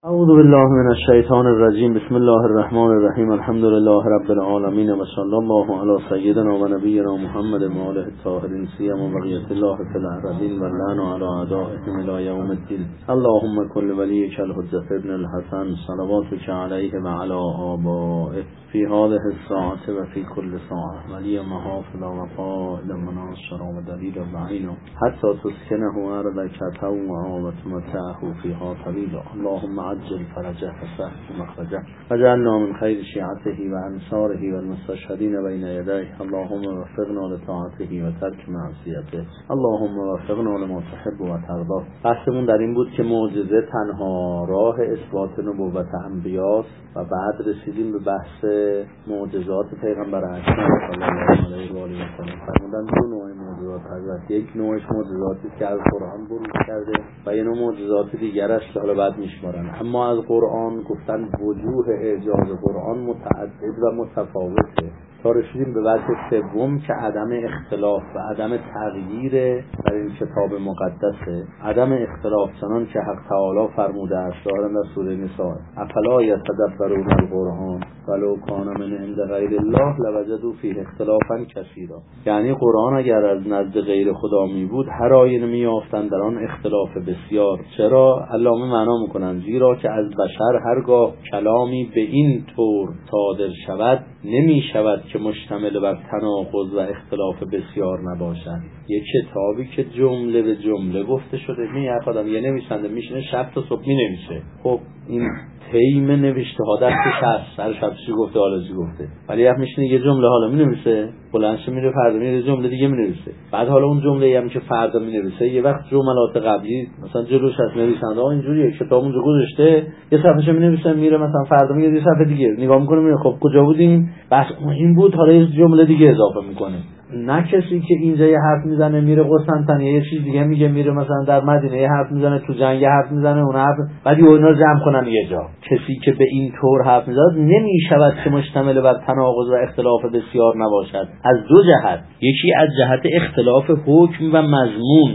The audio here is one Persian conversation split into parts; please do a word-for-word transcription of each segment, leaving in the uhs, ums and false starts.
اعوذ بالله من الشیطان الرجیم. بسم الله الرحمن الرحیم. الحمد لله رب العالمین و صلی الله علی سیدنا و نبینا محمد و آله الطاهرین سیما بقیة الله فی الارضین و لعن علی اعدائهم الی یوم الدین. اللهم کل ولیک الحجة ابن الحسن صلواتک علیه و علی آبائه فی هذه الساعة و فی کل ساعة ولی محافظ و قائل مناصر و دلیل و بعین حتی تسکنه ارضک طوعا و تمتعه فیها طویلا. اللهم عجل فرجه وسهل مخرجه وجعلنا من خیر شیعته و انصاره و المستشهدین بین یدیه. اللهم وفقنا لطاعته و ترک معصیته. اللهم وفقنا لما تحب و ترضى. بحثمون در این بود که معجزه تنها راه اثبات نبوت انبیاست و بعد رسیدیم به بحث معجزات پیغمبر اکرم صلی الله علیه و آله و سلم. فرمودن دو نوع معجزات هست. یک نوعش معجزاتی که از قرآن بروز کرده و یه نوع معجزات دیگر است که حالا بعد میشمارن. اما از قرآن گفتن وجوه اعجاز قرآن متعدد و متفاوته تا رسیدیم به وجه سوم که عدم اختلاف و عدم تغییر در این کتاب مقدسه. عدم اختلاف چنان که حق تعالی فرموده است دارن در سوره نساء: افلا یتدبرون القرآن ولو کان من عند غیر الله لوجدوا فیه اختلافا کثیرا. یعنی قرآن اگر از نزد غیر خدا می بود هر آیه می یافتند در آن اختلاف بسیار. چرا؟ علامه معنا میکنن زیرا که از بشر هرگاه کلامی به این طور صادر شود نمی شود که مشتمل بر تناقض و اختلاف بسیار نباشد. یک کتابی که جمله به جمله گفته شده، می یک آدم یه نویسنده میشینه شب تا صبح می نویسه. خب این تیم نوشته ها دستش هست، سر شب چی گفته حالا چی گفته، ولی یک میشینه یه جمله حالا می نویسه، بلندش میره فردا میره جمله دیگه می نویسه، بعد حالا اون جمله هم که فردا می نویسه یه وقت جملات قبلی مثلا جلوش هست نویسنده ها اینجوریه کتاب اونجا گذاشته یه صفحه‌شو می نویسه میره مثلا فردا میگه یه صفحه دیگه نگاه میکنه میگه خب کجا بودیم بس این بود حالا یه جمله دیگه اضافه میکنه. نه کسی که اینجا یه حرف میزنه میره قسطنطنیه یه چیز دیگه میگه، میره مثلا در مدینه یه حرف میزنه، تو جنگ یه حرف میزنه اون حرف بعد اینا جمع کنن یه جا. کسی که به این طور حرف میزنه نمیشود که مشتمل بر تناقض و اختلاف بسیار نباشد از دو جهت. یکی از جهت اختلاف حکم و مضمون،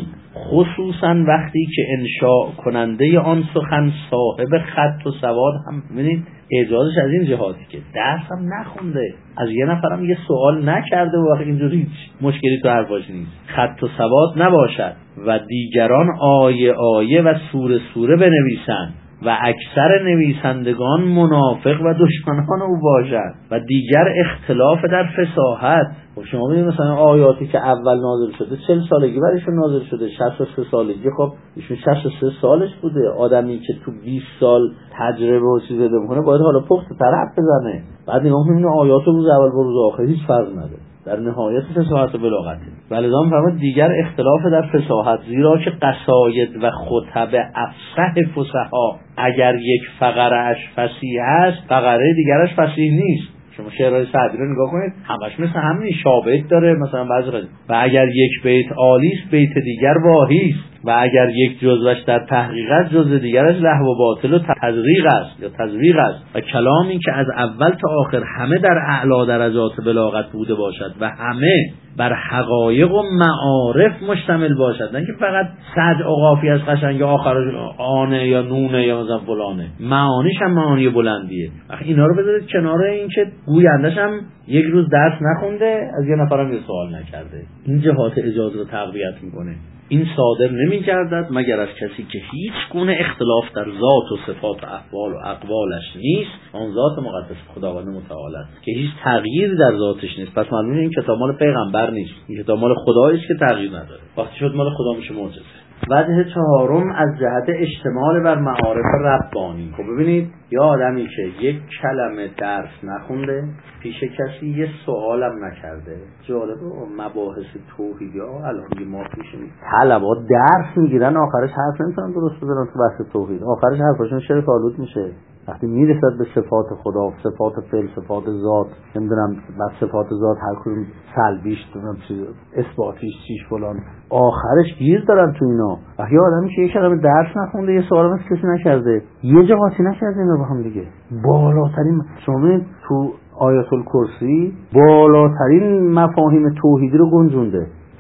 خصوصا وقتی که انشاء کننده آن سخن صاحب خط و سواد هم ببینید اجازهش از این جهاتی که درس هم نخونده، از یه نفرم یه سوال نکرده و وقت اینجوری هیچ مشکلی تو حرفاش نیست، خط و سواد نباشد و دیگران آیه آیه و سوره سوره بنویسند و اکثر نویسندگان منافق و دشمنان او باشد و دیگر اختلاف در فصاحت. خب شما ببینید مثلا آیاتی که اول نازل شده چهل سالگی برایشون نازل شده، شصت و سه سالگی، خب ایشون شصت و سه سالش بوده. آدمی که تو بیست سال تجربه و چیز داده میکنه باید حالا پخت طرف بزنه، بعد نگاه می‌کنه آیات روز اول و روز آخر هیچ فرق نداره در نهایت فصاحت و بلاغت. ولذا فرمود دیگر اختلاف در فصاحت، زیرا که قصاید و خطب افصح فصحا اگر یک فقره اش فصیح است فقره دیگرش فصیح نیست. شما شعرهای سعدی رو نگاه کنید همش مثل همین شابهت داره مثلا بعضی و اگر یک بیت عالی است بیت دیگر واهی است و اگر یک جزوش در تحقیق است جزء دیگرش لهو و باطل و تزریق است یا تزویق است و کلامی که از اول تا آخر همه در اعلی درجات بلاغت بوده باشد و همه بر حقایق و معارف مشتمل باشد، نه که فقط سجع و قافیه از قشنگ آخرش آنه یا نونه یا مثلا فلانه، معانیش هم معانی بلندیه. وقتی اینا رو بذارید کنار این که گویندش هم یک روز درس نخونده از یه نفرم یه سوال نکرده، این جهات اجازه رو تقویت میکنه. این صادر نمی گردد مگر از کسی که هیچ گونه اختلاف در ذات و صفات و احوال و اقوالش نیست، آن ذات مقدس خداوند متعال است که هیچ تغییری در ذاتش نیست. پس معلومه این کتاب مال پیغمبر نیست، این کتاب مال خدایی است که تغییر نداره. وقتی شد مال خدا میشه معجزه. وجه چهارم از جهت اشتمال بر معارف ربانی. خب ببینید یه آدمی که یک کلمه درس نخونده، پیش کسی یه سوالم نکرده، جالبه مباحث توحیدی ها الان یه ما پیش نیست، طلبا درس میگیرن آخرش حرف نمیتونن درست بزنن تو بحث توحید، آخرش حرفاشون شرک آلود میشه. وقتی میرسد به صفات خدا، صفات فعل، صفات ذات، نمیدونم بعد صفات ذات هر کدوم سلبیش دونم چیز اثباتیش چیش فلان، آخرش گیر دارن تو اینا. و یه آدمی که یک کلمه درس نخونده یه سوال از کسی نکرده، یه جا قاطی نکرده اینا با هم دیگه، بالاترین شما تو آیت الکرسی بالاترین مفاهیم توحیدی رو گنجونده.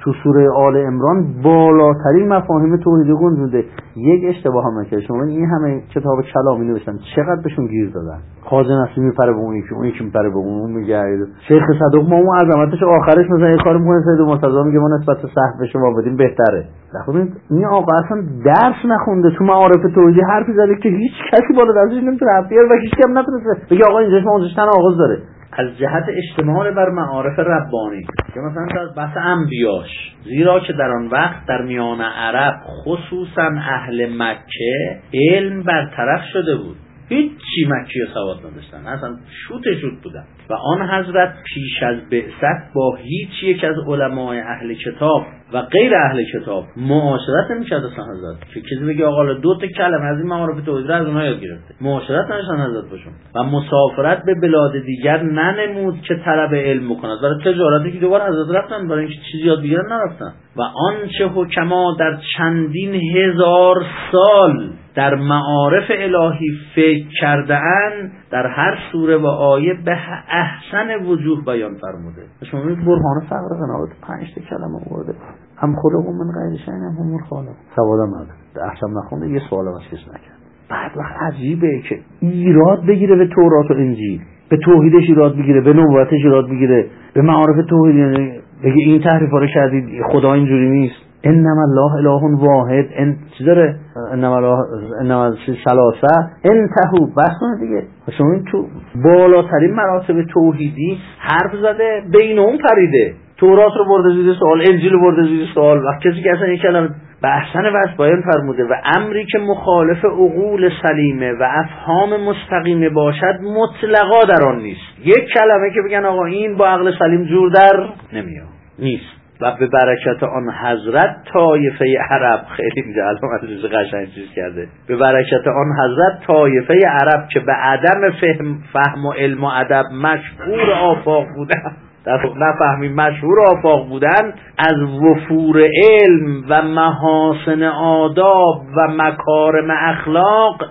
تو سوره آل عمران بالاترین مفاهیم توحیدی گنجونده. یک اشتباه هم نکرد. شما این همه کتاب کلامی نوشتن، چقدر بهشون گیر دادن. خازن اصلی میپره به اون یکی، اون یکی میپره به اون، اون میگه شیخ صدوق ما اون عظمتش آخرش مثلا یه کاری میکنه، سید مرتضی میگه ما نسبت صحبه شما بدیم بهتره. خب این آقا اصلا درس نخونده، تو معارف توحیدی حرفی زده که هیچ کسی بالا دستش نمیتونه حرف بیاره و هیچ کی هم نتونه بگه آقا اینجاش ما اونجاش تن آغاز داره. از جهت اشتمال بر معارف ربانی که مثلا در بحث انبیاش، زیرا که در آن وقت در میان عرب خصوصا اهل مکه علم برطرف شده بود، هیچی مکی و سواد نداشتن، اصلا شوت شوت بودن و آن حضرت پیش از بعثت با هیچ یک از علمای اهل کتاب و غیر اهل کتاب معاشرت نمی‌کرد. اصلا حضرت که کسی بگه آقا دو تا کلمه از این معارف توحید از اونها یاد گرفته، معاشرت نداشتن حضرت باشون و مسافرت به بلاد دیگر ننمود که طلب علم بکند. برای تجارتی که دوباره حضرت رفتن، برای اینکه چیزی یاد بگیرن نرفتن. و آنچه حکما در چندین هزار سال در معارف الهی فکر کرده اند در هر سوره و آیه به احسن وجوه بیان فرموده. شما میگید برهان فقر قناعت پنج تا کلمه آورده، هم خلق من غیر شیء هم هم خالق. سوادم نداره، احسن نخونده، یه سوال واسه کس نکرد. بعد وقت عجیبه که ایراد بگیره به تورات و انجیل، به توحیدش ایراد بگیره، به نبوتش ایراد بگیره، به معارف توحید بگه این تحریفا رو کردید، خدا اینجوری نیست. انما الله اله واحد، ان چی داره؟ انما الله انما ثلاثه انتهوا. بس دیگه شما تو بالاترین مراتب توحیدی حرف زده، بین اون پریده. تورات رو برده زیر سوال، انجیل رو برده زیر سوال و کسی که اصلا این کلمه به احسن وصف بیان فرموده و امری که مخالف عقول سلیمه و افهام مستقیمه باشد مطلقا در آن نیست. یک کلمه که بگن آقا این با عقل سلیم جور در نمیاد نیست. و به برکت آن حضرت طایفه عرب، خیلی اینجا علامتش قشنگ چیز کرده، به برکت آن حضرت طایفه عرب که به عدم فهم, فهم و علم و ادب مشهور آفاق بودن، در نفهمی مشهور آفاق بودن، از وفور علم و محاسن آداب و مکارم اخلاق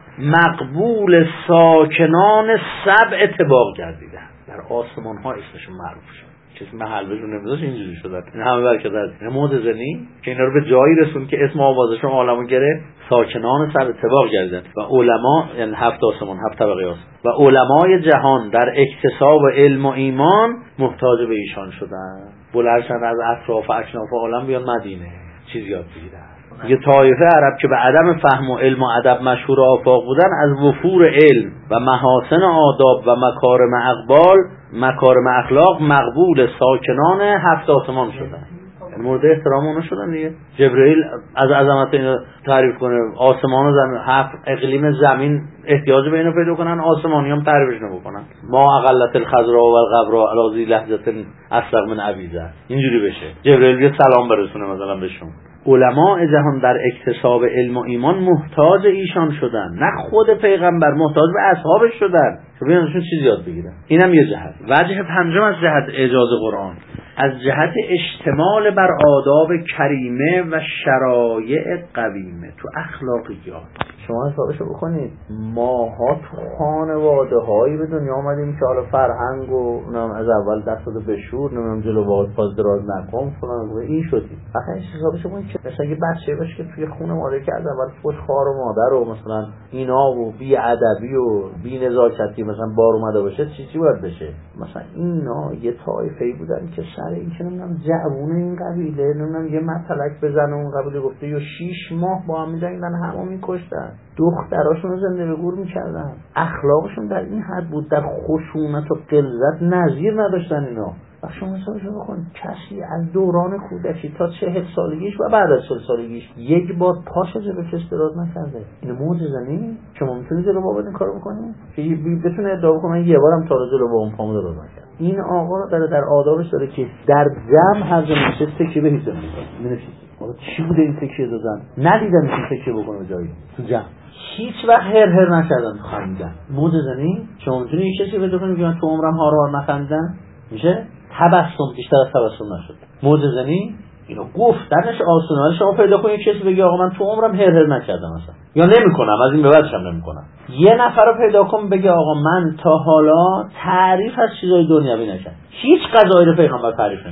مقبول ساکنان سبع طباق گردیدن. در آسمان ها اسمشون معروف شد، کسی محل بهشون نمیذاشت، اینجوری شدن. این همه برکت از این معجزه‌نی که اینا رو به جایی رسون که اسم آوازشون عالمو گرفت، ساکنان سبع طباق گردیدن. و علما، یعنی هفت آسمان، هفت طبقه است، و علمای جهان در اکتساب علم و ایمان محتاج به ایشان شدن. بلرشن از اطراف و اکناف عالم بیان مدینه چیز یاد بگیرن. یه طایفه عرب که به عدم فهم و علم و ادب مشهور آفاق بودن، از وفور علم و محاسن آداب و مکارم اقبال مکارم اخلاق مقبول ساکنان هفت آسمان شدن. یعنی مورد احترام اونا شدن دیگه. جبرئیل از عظمت اینو تعریف کنه، آسمان و زمین، هفت اقلیم زمین احتیاج به اینو پیدا کنن، آسمانی هم تعریفش نمیکنن. ما اقلت الخضراء و الغبراء علی ذی لحظه اصغر من عویزه، اینجوری بشه. جبرئیل یه سلام برسونه مثلا بهشون. علماء جهان در اکتساب علم و ایمان محتاج ایشان شدن، نه خود پیغمبر محتاج به اصحابش شدن که بیانشون چیز یاد بگیرن. اینم یه جهت. وجه پنجم از جهت اعجاز قرآن، از جهت اشتمال بر آداب کریمه و شرایع قویمه تو اخلاقیات. شما حسابشو بکنید، ماها تو خانواده هایی به دنیا آمدیم که حالا فرهنگ و از اول دست داده بشور، نمیدونم جلو باهات پاز دراز نکن فلان و این شدیم. فقط حسابشو بکنید که مثلا یه بچه باشه که توی خونه مادر که از اول خوش خار و مادر و مثلا اینا و بی ادبی و بی نزاکتی مثلا بار اومده باشه، چی چی باید بشه؟ مثلا اینا یه طایفه‌ای بودن که سر این که نمیدونم جوون این قبیله نمیدونم یه مطلق بزنه، اون قبیله گفته یا شیش ماه با هم می‌جنگیدن، همو می‌کشتن، دختراشون رو زنده به گور می‌کردن. اخلاقشون در این حد بود، در خشونت و غلظت نظیر نداشتن اینا. و شما حسابشو بکن، کسی از دوران کودکی تا چهل سالگیش و بعد از چهل سالگیش یک بار پاش جلو کسی دراز نکرده. این معجزه نیست؟ شما میتونید جلو بابا این کارو بکنید که بتونه ادعا کنه یه بارم تا جلو بابام پامو دراز نکرد. این آقا رو داره در آدابش داره که در جمع هر جا میشه تکیه به هیچ جا نمیشه. حالا چی بوده این تکیه دادن؟ ندیدن این تکیه بکنه جایی تو جمع. هیچ وقت هر هر نکردن، خندیدن. معجزه نیست؟ شما میتونید یه کسی بده کنید که من تو عمرم هار هار نخندیدم؟ میشه؟ تبسم بیشتر از تبسم نشد. معجزه نیست؟ اینو گفتنش آسونه. شما پیدا کنید کسی بگه آقا من تو عمرم هر هر نکردم مثلا، یا نمیکنم، از این به بعدش هم نمیکنم. یه نفر رو پیدا کن بگه آقا من تا حالا تعریف از چیزای دنیوی نکردم، هیچ غذایی رو پیغمبر تعریف نمیکرد.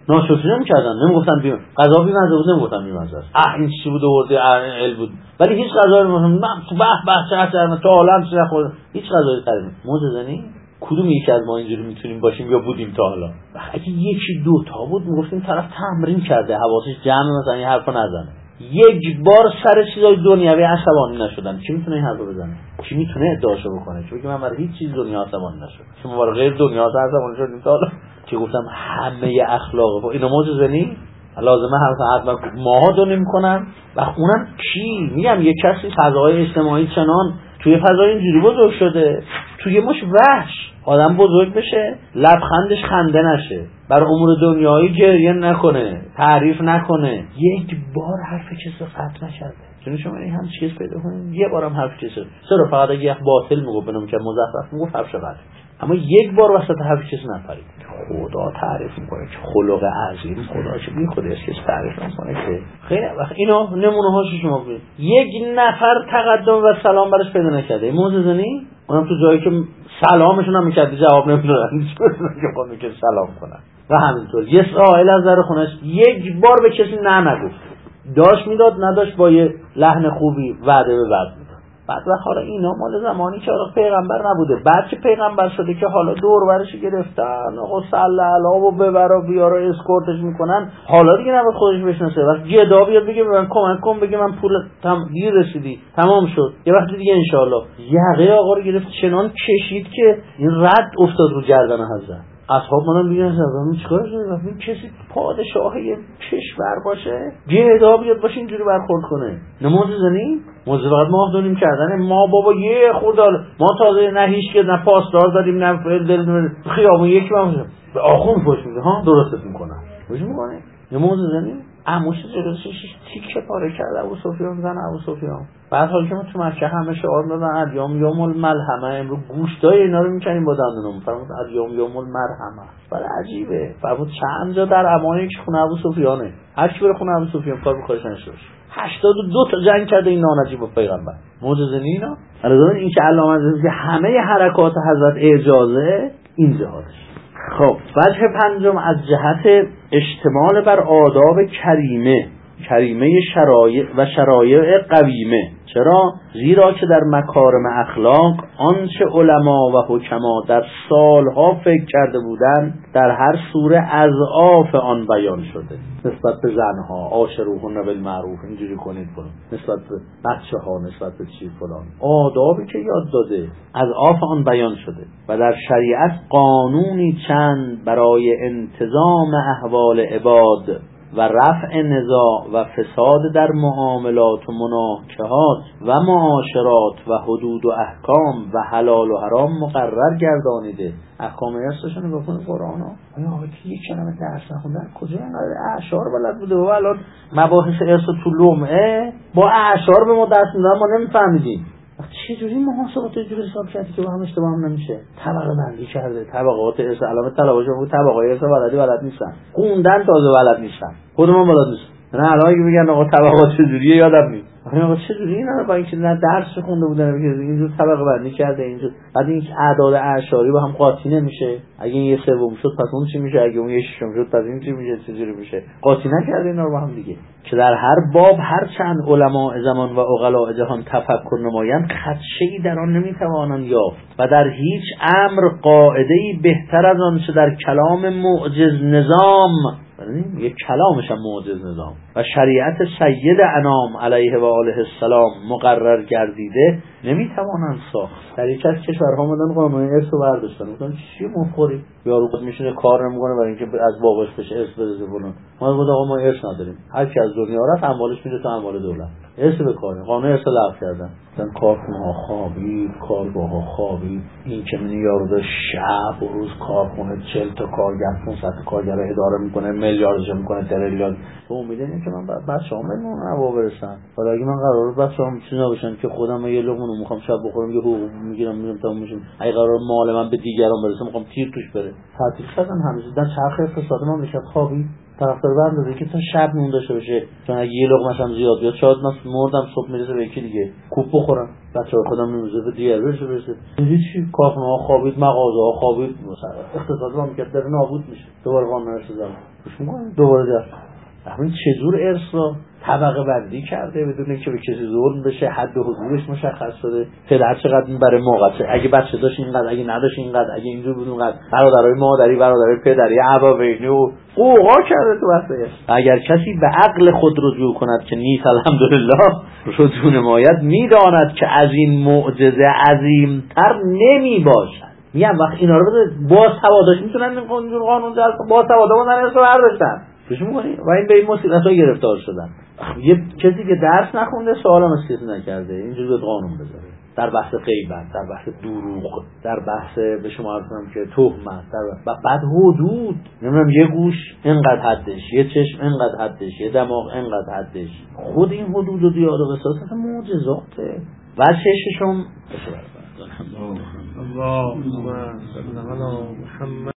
ناشکری نمی‌کردن، نمیگفتن بیم غذا بی مزه بود، نمیگفتن بی مزه است، اه این چی بود آورده ال بود، ولی هیچ غذایی من تو به به چه چه تو عالم چه خود هیچ غذایی خرید موجزنی. کدوم یکی از ما اینجوری میتونیم باشیم یا بودیم تا حالا؟ اگه یکی دو تا بود میگفتیم طرف تمرین کرده حواسش جمع مثلا این حرفا نزنه. یک بار سر چیزای دنیوی عصبانی نشدن، کی میتونه این حرفو بزنه؟ کی میتونه ادعاشو بکنه چون که من برای هیچ چیز دنیا عصبانی نشدم؟ شما برای غیر دنیا عصبانی شدید تا حالا؟ که گفتم همه اخلاق و اینا موجزنی لازمه هم حتما ماها دو نمی‌کنن و اونم کی؟ میگم یک کسی فضای اجتماعی چنان توی فضای اینجوری بزرگ شده، توی مش وحش آدم بزرگ بشه لبخندش خنده نشه، بر امور دنیایی گریه نکنه، تعریف نکنه، یک بار حرف کسی رو قطع نکرده. چون شما این هم چیز پیدا کنید یه بارم حرف کسی چرا فقط اگه یک باطل میگه بنم که مزخرف میگه حرف شد، اما یک بار وسط حرف کسی نپرید. خدا تعریف میکنه که خلق عظیم خدا چه بی خودی است که تعریف نکنه که خیلی وقت اینا نمونه هاش شما ببینید یک نفر تقدم و سلام برش پیدا نکرده موززنی، اونم تو جایی که سلامشون هم میکرد جواب نمیدادن که خود میکرد سلام کنن و همینطور یه سائل از در خونش یک بار به کسی نه نگفت، داشت میداد نداشت با یه لحن خوبی وعده به وعده میداد. بعد وقت حالا اینا مال زمانی که آقا پیغمبر نبوده، بعد که پیغمبر شده که حالا دور برش گرفتن آقا صلی الله و ببر و بیار و اسکورتش میکنن، حالا دیگه نباید خودش بشناسه. وقت گدا بیاد بگه من کمک کن، بگه من پول تم دیر رسیدی تمام شد، یه وقت دیگه ان شاء الله یقه آقا رو گرفت چنان کشید که این رد افتاد رو گردن حضرت. اصحاب منم میگن زبان چیکار شده وقتی کسی پادشاه یه کشور باشه گدا بیاد باشه اینجوری برخورد کنه؟ نماز زنی موضوع وقت ما دونیم کردن ما بابا یه خورده ما تازه نه هیچ که نه پاسدار داریم نه دل خیابون یک ما به آخون پشت میده ها درستت میکنن وش میکنه نماز زنی عموش جلوشش تیکه پاره کرده ابو سفیان زن ابو سفیان. بعد حالا که ما تو مکه همه شعار دادن الیوم یوم الملحمه، امروز گوشتای اینا رو میکنیم با دندونم، فرمود الیوم یوم المرحمه. ولی عجیبه فرمود چند جا در امانه که خونه ابو سفیانه هر کی بره خونه ابو سفیان کار بخورش نشه. هشتاد و دو تا جنگ کرده این نانجیب با پیغمبر معجزه‌نی اینا. الان این که علامت که همه حرکات حضرت اجازه این جهادش. خب وجه پنجم از جهت اشتمال بر آداب کریمه کریمه شرایع و شرایع قویمه. چرا؟ زیرا که در مکارم اخلاق آنچه علما و حکما در سالها فکر کرده بودند در هر سوره اضعاف آن بیان شده. نسبت به زنها عاشروهن بالمعروف اینجوری کنید فلان، نسبت به بچه ها نسبت به چی فلان، آدابی که یاد داده اضعاف آن بیان شده و در شریعت قانونی چند برای انتظام احوال عباد و رفع نزاع و فساد در معاملات و مناکحات و معاشرات و حدود و احکام و حلال و حرام مقرر گردانیده. احکام ارثشون رو بخونه قرآن ها آیا آقا که یک کلمه درس نخوندن کجا اینقدر اعشار بلد بوده و الان مباحث ارث تو لمعه با اعشار به ما درس میدن ما نمیفهمیدیم. چه جوری محاسبات جوری حساب کردی که با هم اشتباه هم نمیشه؟ طبقه بندی کرده طبقات ارث علامت طلباش بود طبقه ارث بلدی بلد نیستن، خوندن تازه بلد نیستن، خودمون بلد نیستن. نه الان که میگن آقا طبقات چجوریه یادم نیست. آقا چجوری اینا رو با اینکه نه درس خونده بودن میگه اینجور طبقه بندی کرده اینجور، بعد این اعداد اعشاری با هم قاطی نمیشه، اگه این یه سوم شد پس اون چی میشه، اگه اون یه ششم شد پس این چی میشه، چجوری میشه؟ قاطی نکرده اینا رو با هم دیگه. که در هر باب هر چند علما زمان و عقلا جهان تفکر نمایند خدشه‌ای در آن نمیتوانند یافت و در هیچ امر قاعده‌ای بهتر از آن چه در کلام معجز نظام یک کلامش هم معجز نظام و شریعت سید انام علیه و آله السلام مقرر گردیده نمیتوانند ساخت. در یک از کشورها مدن قانون ارث رو برداشتن گفتن چی مخوری یارو خود میشینه کار نمیکنه برای اینکه از باباش بشه ارث برسه بلون. ما گفتم آقا ما ارث نداریم، هر کی از دنیا رفت اموالش میره تو اموال دولت، ارث بکاره. قانون ارث لغو کردن. مثلا کارخونه ها خوابید، کارگاه ها خوابید، این که من یارو داشت شب و روز کارخونه چهل تا کارگر پانصد تا کارگر اداره میکنه میلیاردش میکنه تریلیون. تو امید اینه که من بچه‌ام بهمون عوا برسن. حالا اگه من قراره بچه‌ام چیزا بشن که خودم یه لقمه میخوام شب بخورم یه حقوق میگیرم میرم تموم میشم، اگه قرار مال من به دیگران برسه میخوام تیر توش بره. تعطیل شدن همیشه در چرخ اقتصاد ما میشه خوابید طرفدار بندازه که تا شب نون داشته باشه، چون اگه یه لقمه هم زیاد بیاد شاید من مردم صبح میرسه به یکی دیگه کوب بخورم بچه‌ها خودم نمیشه به دیگه برسه برسه هیچی. کارخونه ها خوابید، مغازه ها خوابید، مثلا اقتصاد ما میگه داره نابود میشه. دوباره قانون ارث زدن دوباره در همین چجور ارث رو طبقه بندی کرده بدون اینکه به کسی ظلم بشه، حد و حدودش مشخص شده. پدر چقدر برای موقع، اگه بچه داشت اینقدر، اگه نداشت اینقدر، اگه اینجور بود اونقدر، برادرای مادری، برادرای پدری، ابوینی و اوقا کرده تو واسه. اگر کسی به عقل خود رجوع کند که نیست الحمدلله رجوع نماید، میداند که از این معجزه عظیمتر نمی باشد. میگم وقت اینا رو بده با سواداش میتونن این قانون جلسه با سوادا بودن ارث رو برداشتن بهش میکنی و این به این مصیبت ها گرفتار شدن. یه کسی که درس نخونده سوال هم از کسی نکرده اینجوری به قانون بذاره در بحث غیبت، در بحث دروغ، در بحث به شما عرض کنم که تهمت، در بعد حدود، نمیدونم یه گوش اینقدر حدش، یه چشم اینقدر حدش، یه دماغ اینقدر حدش. خود این حدود و دیار و قصاص اصلا معجزاته. و چششم الله اللهم صل علی محمد